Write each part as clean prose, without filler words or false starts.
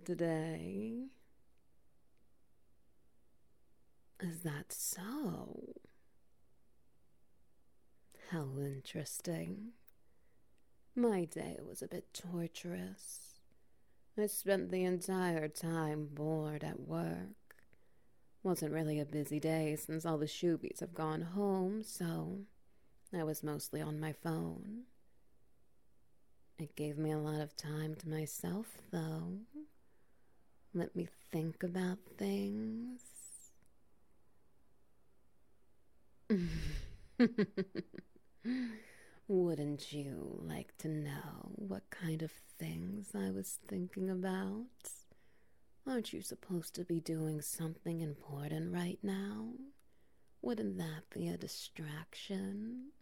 today. Is that so? How interesting. My day was a bit torturous. I spent the entire time bored at work. Wasn't really a busy day since all the shoobies have gone home, so I was mostly on my phone. It gave me a lot of time to myself, though. Let me think about things. Wouldn't you like to know what kind of things I was thinking about? Aren't you supposed to be doing something important right now? Wouldn't that be a distraction?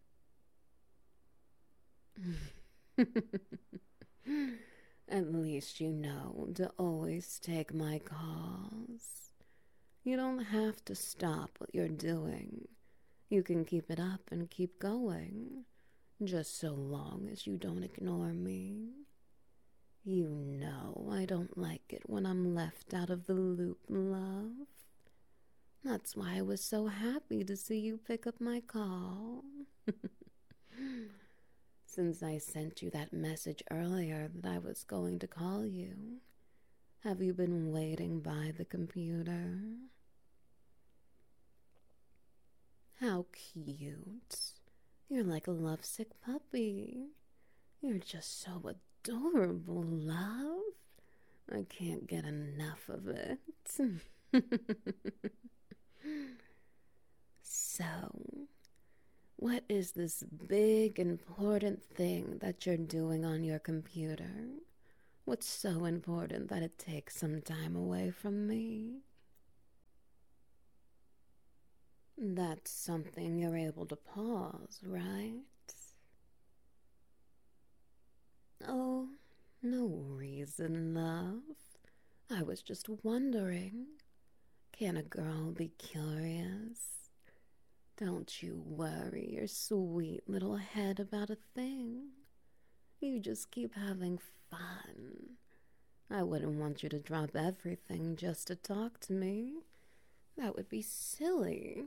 At least you know to always take my calls. You don't have to stop what you're doing. You can keep it up and keep going, just so long as you don't ignore me. You know I don't like it when I'm left out of the loop, love. That's why I was so happy to see you pick up my call. Since I sent you that message earlier that I was going to call you, have you been waiting by the computer? How cute. You're like a lovesick puppy. You're just so adorable, love. I can't get enough of it. So, what is this big, important thing that you're doing on your computer? What's so important that it takes some time away from me? That's something you're able to pause, right? Oh, no reason, love. I was just wondering. Can a girl be curious? Don't you worry your sweet little head about a thing. You just keep having fun. I wouldn't want you to drop everything just to talk to me. That would be silly.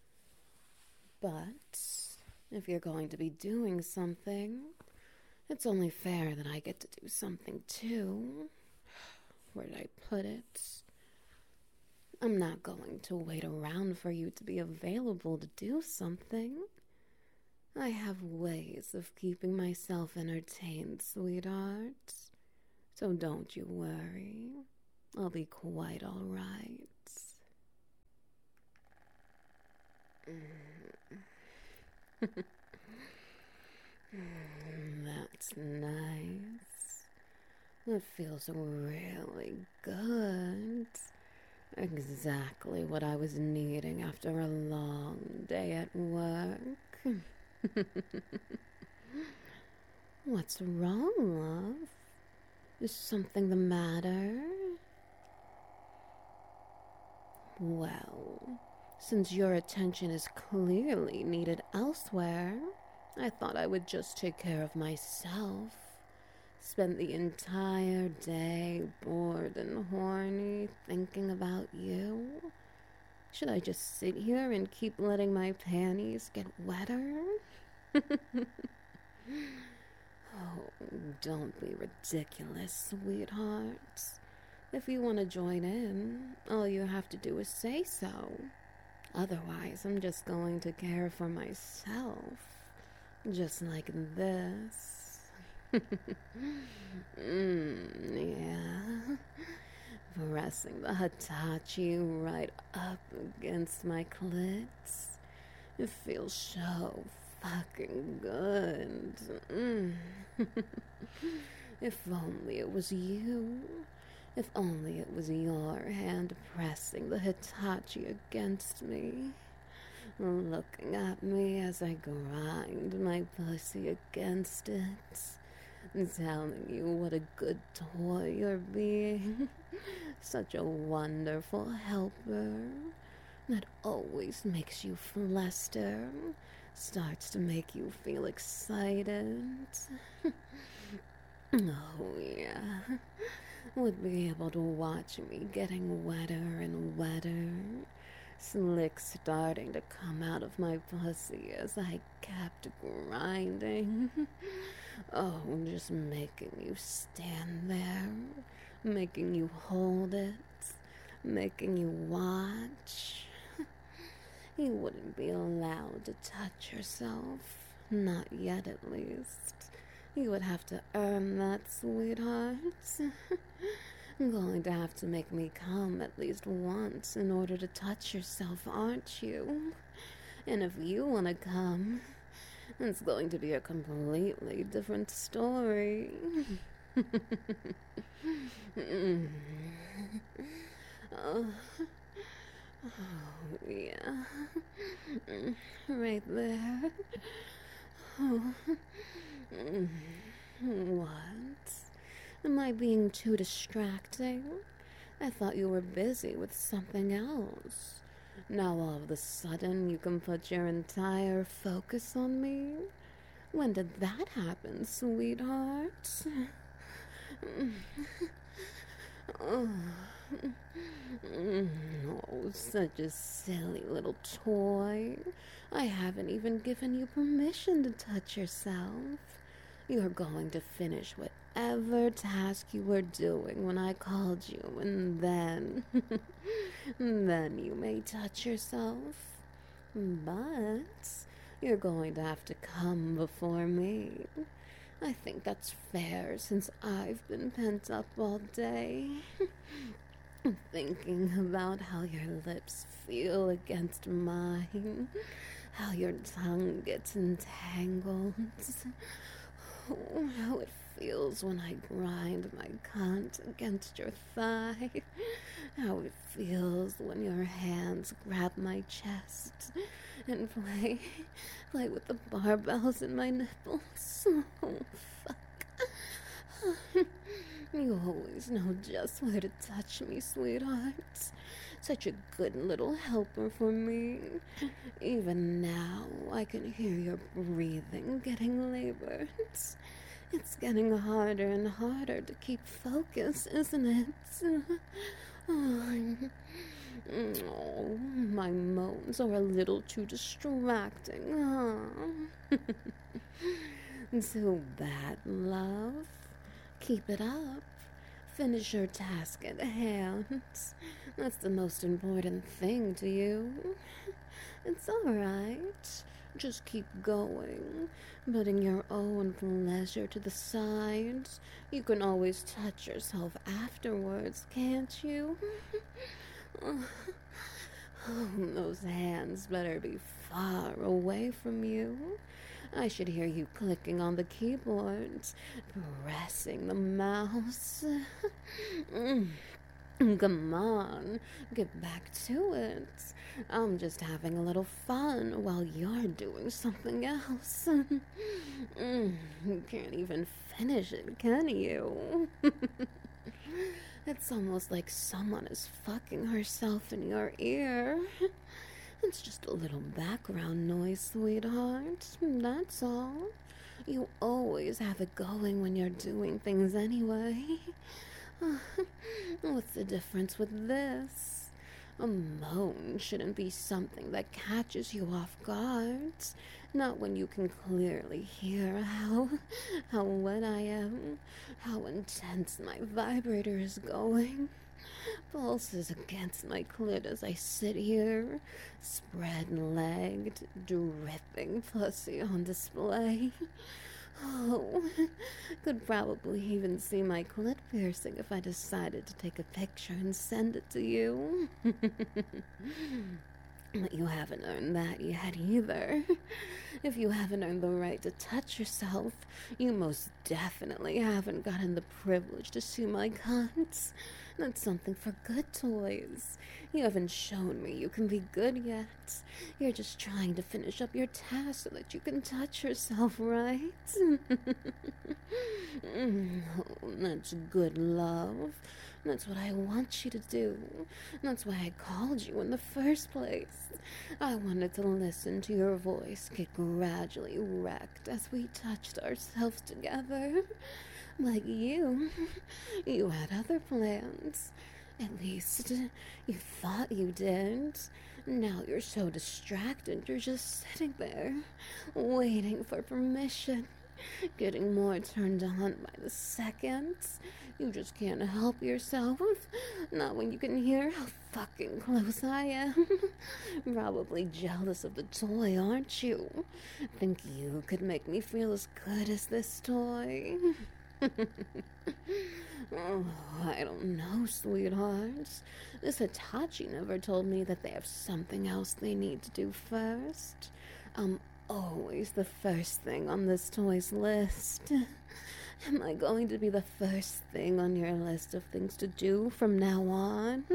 But if you're going to be doing something, it's only fair that I get to do something too. Where did I put it? I'm not going to wait around for you to be available to do something. I have ways of keeping myself entertained, sweetheart. So don't you worry. I'll be quite all right. That's nice. It feels really good. Exactly what I was needing after a long day at work. What's wrong, love? Is something the matter? Well, since your attention is clearly needed elsewhere, I thought I would just take care of myself. Spent the entire day bored and horny thinking about you. Should I just sit here and keep letting my panties get wetter? Oh, don't be ridiculous, sweetheart. If you want to join in, all you have to do is say so. Otherwise, I'm just going to care for myself. Just like this. Yeah. Pressing the Hitachi right up against my clit. It feels so fucking good. If only it was you. If only it was your hand pressing the Hitachi against me. Looking at me as I grind my pussy against it. Telling you what a good toy you're being. Such a wonderful helper that always makes you fluster, starts to make you feel excited. Oh, yeah. would be able to watch me getting wetter and wetter, slick starting to come out of my pussy as I kept grinding. Oh, just making you stand there, making you hold it, making you watch. You wouldn't be allowed to touch yourself, not yet at least. You would have to earn that, sweetheart. Going to have to make me come at least once in order to touch yourself, aren't you? And if you want to come, it's going to be a completely different story. Oh, yeah. Right there. Oh. What? Am I being too distracting? I thought you were busy with something else. Now all of a sudden you can put your entire focus on me? When did that happen, sweetheart? Oh, such a silly little toy. I haven't even given you permission to touch yourself. You're going to finish whatever task you were doing when I called you, and then you may touch yourself. But you're going to have to come before me. I think that's fair since I've been pent up all day. Thinking about how your lips feel against mine, how your tongue gets entangled, how it feels when I grind my cunt against your thigh, how it feels when your hands grab my chest and play with the barbells in my nipples. Oh, fuck. You always know just where to touch me, sweetheart. Such a good little helper for me. Even now, I can hear your breathing getting labored. It's getting harder and harder to keep focus, isn't it? Oh, my moans are a little too distracting, huh? Too bad, love. Keep it up. Finish your task at hand. That's the most important thing to you. It's alright. Just keep going, putting your own pleasure to the side. You can always touch yourself afterwards, can't you? Oh, those hands better be far away from you. I should hear you clicking on the keyboard, pressing the mouse. Come on, get back to it. I'm just having a little fun while you're doing something else. You can't even finish it, can you? It's almost like someone is fucking herself in your ear. It's just a little background noise, sweetheart. That's all. You always have it going when you're doing things anyway. What's the difference with this? A moan shouldn't be something that catches you off guard. Not when you can clearly hear how wet I am, how intense my vibrator is going. Pulses against my clit as I sit here, spread-legged, dripping pussy on display. Oh, could probably even see my clit piercing if I decided to take a picture and send it to you. But you haven't earned that yet either. If you haven't earned the right to touch yourself, you most definitely haven't gotten the privilege to see my cunt. That's something for good toys. You haven't shown me you can be good yet. You're just trying to finish up your task so that you can touch yourself, right? That's good love. That's what I want you to do. That's why I called you in the first place. I wanted to listen to your voice get gradually wrecked as we touched ourselves together. Like you had other plans. At least you thought you did. Now you're so distracted, you're just sitting there, waiting for permission, getting more turned on by the seconds. You just can't help yourself. Not when you can hear how fucking close I am. Probably jealous of the toy, aren't you? Think you could make me feel as good as this toy? Oh, I don't know, sweethearts. This Hitachi never told me that they have something else they need to do first. I'm always the first thing on this toy's list. Am I going to be the first thing on your list of things to do from now on?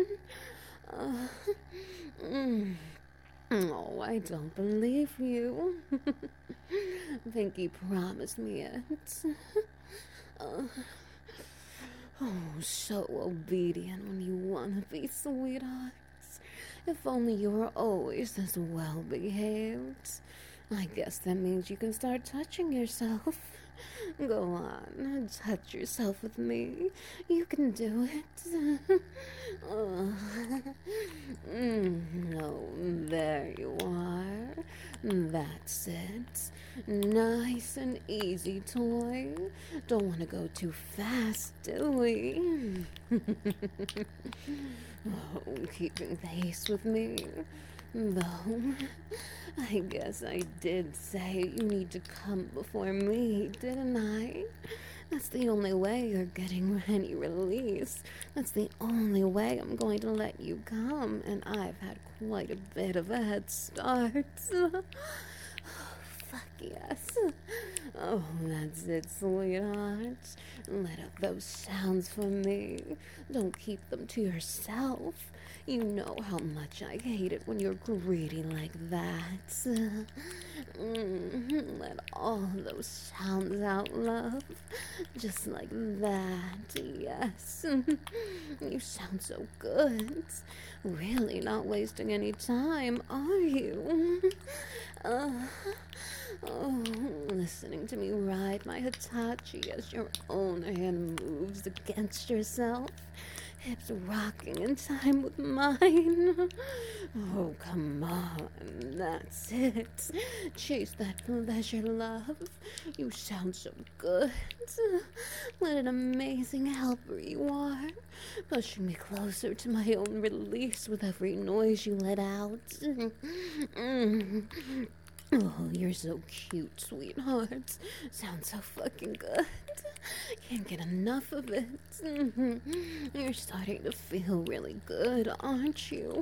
Oh, I don't believe you. Pinky promised me it. Oh, so obedient when you want to be, sweethearts. If only you were always this well behaved. I guess that means you can start touching yourself. Go on, touch yourself with me. You can do it. Oh. No, there you are. That's it. Nice and easy, toy. Don't want to go too fast, do we? Oh, keeping pace with me. Though, I guess I did say you need to come before me, didn't I? That's the only way you're getting any release. That's the only way I'm going to let you come, and I've had quite a bit of a head start. Fuck yes. Oh, that's it, sweetheart. Let out those sounds for me. Don't keep them to yourself. You know how much I hate it when you're greedy like that. Let all those sounds out, love. Just like that, yes. You sound so good. Really not wasting any time, are you? Oh, listening to me ride my Hitachi as your own hand moves against yourself. Hips rocking in time with mine. Oh, come on. That's it. Chase that pleasure, love. You sound so good. What an amazing helper you are. Pushing me closer to my own release with every noise you let out. Oh, you're so cute, sweetheart. Sounds so fucking good. Can't get enough of it. You're starting to feel really good, aren't you?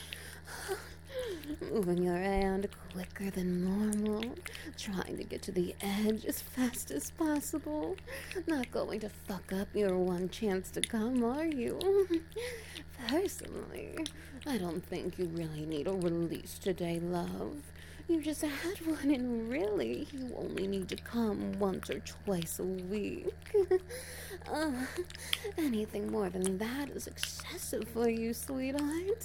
Moving your hand quicker than normal, trying to get to the edge as fast as possible. Not going to fuck up your one chance to come, are you? Personally, I don't think you really need a release today, love. You just had one, and really, you only need to come once or twice a week. Anything more than that is excessive for you, sweetheart.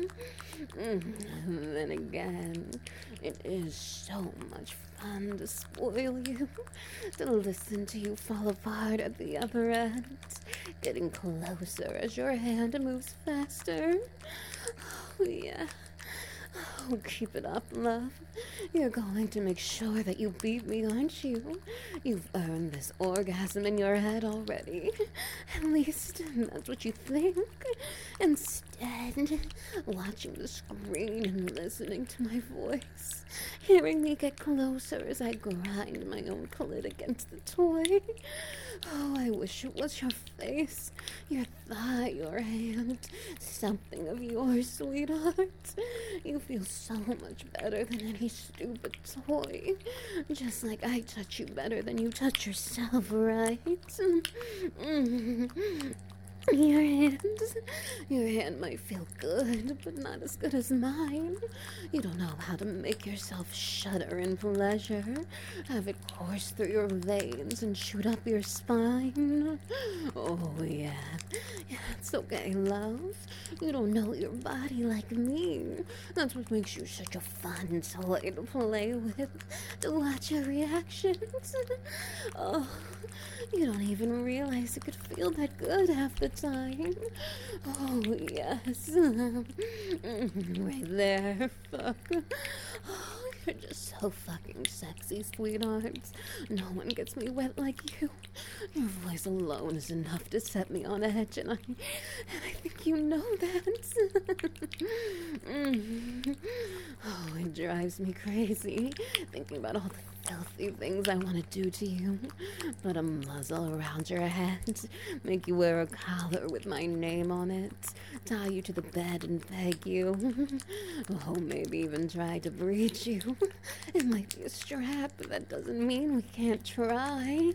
Then again, it is so much fun to spoil you, to listen to you fall apart at the other end, getting closer as your hand moves faster. Oh, yeah. Oh, keep it up, love. You're going to make sure that you beat me, aren't you? You've earned this orgasm in your head already. At least that's what you think. Instead, watching the screen and listening to my voice, hearing me get closer as I grind my own clit against the toy. Oh, I wish it was your face, your thigh, your hand, something of yours, sweetheart. You feel so much better than any stupid toy. Just like I touch you better than you touch yourself, right? Your hand might feel good, but not as good as mine. You don't know how to make yourself shudder in pleasure, have it course through your veins and shoot up your spine. Oh, yeah. Yeah, it's okay, love. You don't know your body like me. That's what makes you such a fun toy to play with, to watch your reactions. Oh, you don't even realize it could feel that good half the time. Oh, yes. Right there. Fuck. Oh, you're just so fucking sexy, sweethearts. No one gets me wet like you. Your voice alone is enough to set me on edge, and I think you know that. Oh, it drives me crazy thinking about all the filthy things I want to do to you. Put a muzzle around your head, make you wear a collar with my name on it, tie you to the bed and peg you. Oh, maybe even try to breach you. It might be a strap, but that doesn't mean we can't try.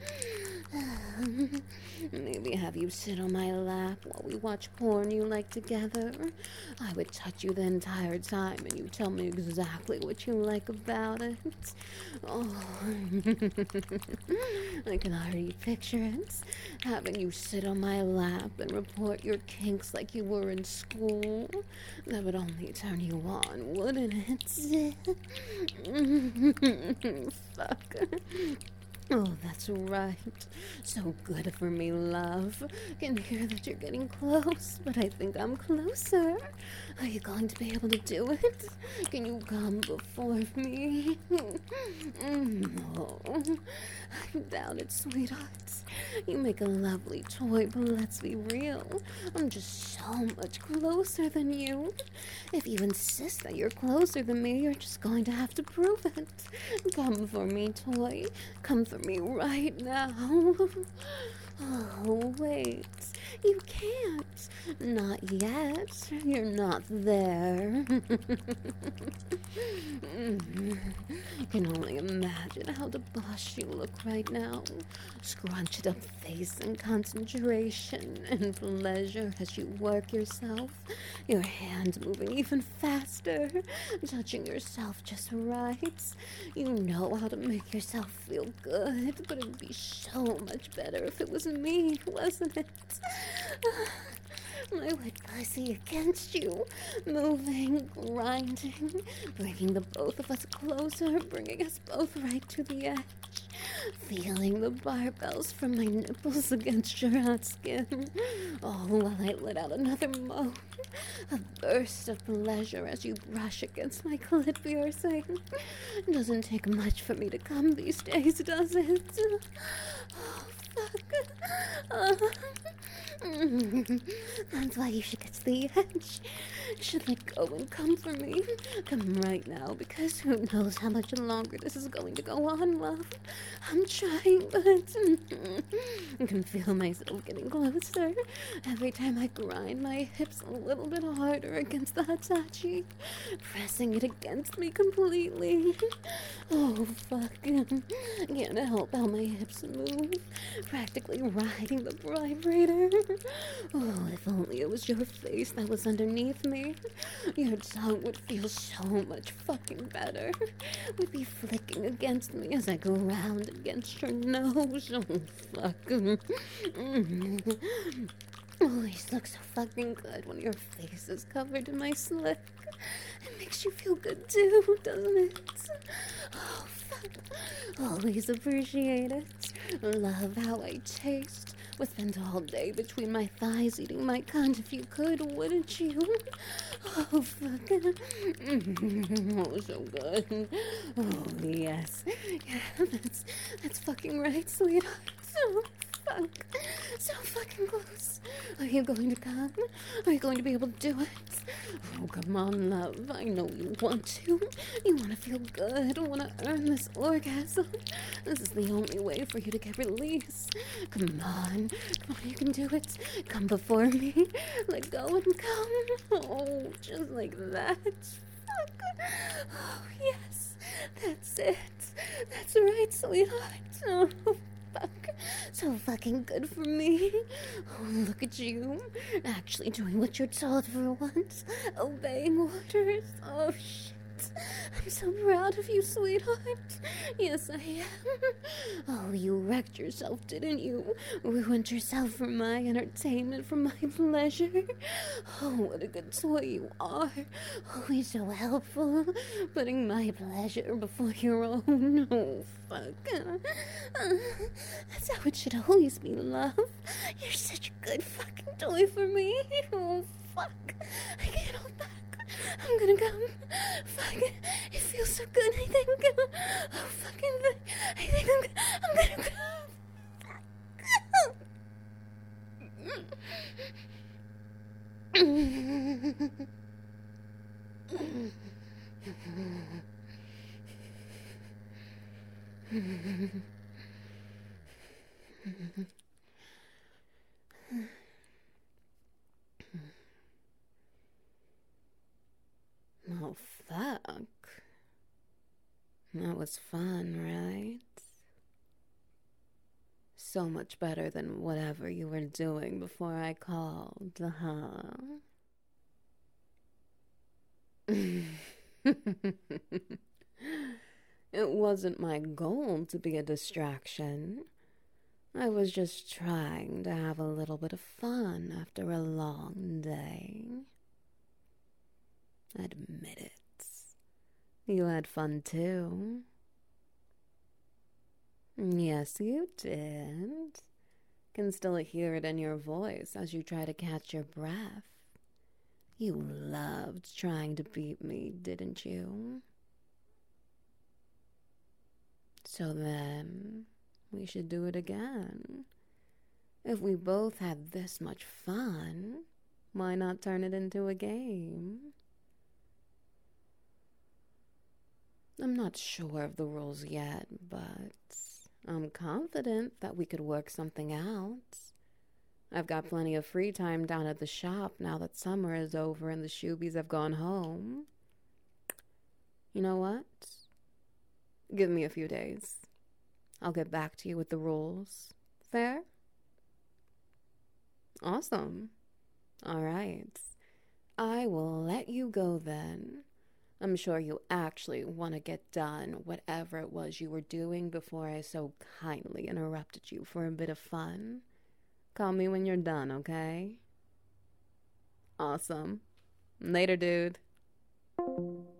Maybe have you sit on my lap while we watch porn you like together. I would touch you the entire time and you tell me exactly what you like about it. Oh, I can already picture it. Having you sit on my lap and report your kinks like you were in school. That would only turn you on, wouldn't it? Fuck. Oh, that's right. So good for me, love. Can hear that you're getting close, but I think I'm closer. Are you going to be able to do it? Can you come before me? No. I doubt it, sweetheart. You make a lovely toy, but let's be real. I'm just so much closer than you. If you insist that you're closer than me, you're just going to have to prove it. Come for me, toy. Come for me right now. Oh, wait. You can't. Not yet. You're not there. I can only imagine how debauched you look right now. Scrunched up face and concentration and pleasure as you work yourself. Your hand moving even faster, touching yourself just right. You know how to make yourself feel good, but it'd be so much better if it was me, wasn't it? My wet pussy against you, moving, grinding, bringing the both of us closer, bringing us both right to the edge. Feeling the barbells from my nipples against your hot skin. Oh, while I let out another moan. A burst of pleasure as you brush against my clit piercing. Doesn't take much for me to come these days, does it? Oh, fuck. That's why you should get to the edge. Should let go and come for me. Come right now, because who knows how much longer this is going to go on, love. I'm trying, but I can feel myself getting closer. Every time I grind my hips a little bit harder against the Hitachi, pressing it against me completely. Oh, fuck. Can't help how my hips move, practically riding the vibrator. Oh, if only it was your face that was underneath me. Your tongue would feel so much fucking better. Would be flicking against me as I go round against your nose. Oh, fuck. Always look so fucking good when your face is covered in my slick. It makes you feel good too, doesn't it? Oh, fuck. Always appreciate it. Love how I taste. Would spend all day between my thighs eating my cunt if you could, wouldn't you? Oh, fuck. Oh, so good. Oh, yes. Yeah, that's fucking right, sweetheart. Oh, fuck. So fucking close. Are you going to come? Are you going to be able to do it? Oh, come on, love. I know you want to. You want to feel good. Want to earn this orgasm. This is the only way for you to get release. Come on. Come on, you can do it. Come before me. Let go and come. Oh, just like that. Fuck. Oh, yes. That's it. That's right, sweetheart. Oh, fuck. So fucking fucking good for me. Oh, look at you. Actually doing what you're told for once. Obeying orders. Oh, shit. I'm so proud of you, sweetheart. Yes, I am. Oh, you wrecked yourself, didn't you? Ruined yourself for my entertainment, for my pleasure. Oh, what a good toy you are. Always so helpful. Putting my pleasure before your own. Oh, fuck. That's how it should always be, love. You're such a good fucking toy for me. Oh, fuck. I can't hold back. I'm gonna come. Fuck. It feels so good, I think. Oh, fucking. I think I'm gonna Oh, fuck. That was fun, right? So much better than whatever you were doing before I called, huh? It wasn't my goal to be a distraction. I was just trying to have a little bit of fun after a long day. Admit it. You had fun too. Yes, you did. Can still hear it in your voice as you try to catch your breath. You loved trying to beat me, didn't you? So then, we should do it again. If we both had this much fun, why not turn it into a game? I'm not sure of the rules yet, but I'm confident that we could work something out. I've got plenty of free time down at the shop now that summer is over and the Shoobies have gone home. You know what? Give me a few days. I'll get back to you with the rules. Fair? Awesome. All right. I will let you go then. I'm sure you actually want to get done whatever it was you were doing before I so kindly interrupted you for a bit of fun. Call me when you're done, okay? Awesome. Later, dude.